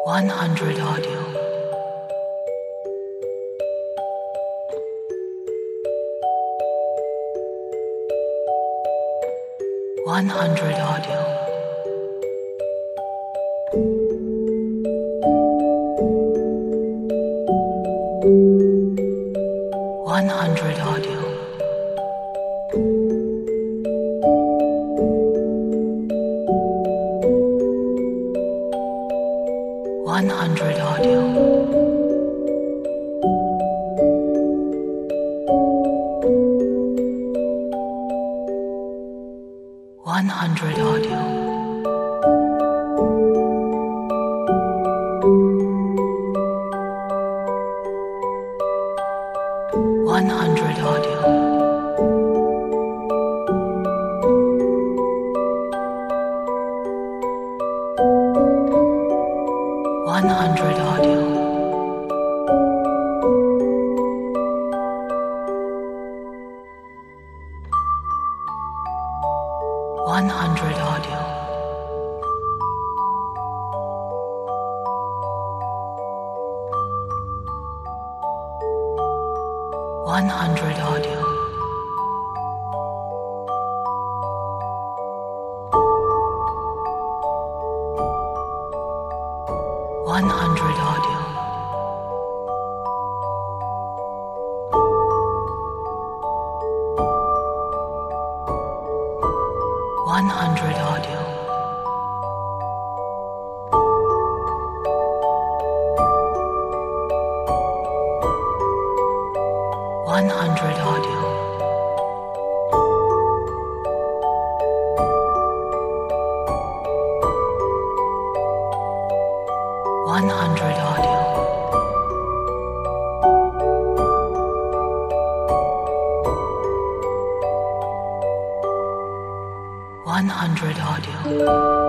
100 audio. 100 audio. 100 audio. 100 audio. 100 audio. 100 audio. 100 audio. 100 audio. 100 audio. 100 audio. 100 audio. 100 audio. 100 audio. 100 audio.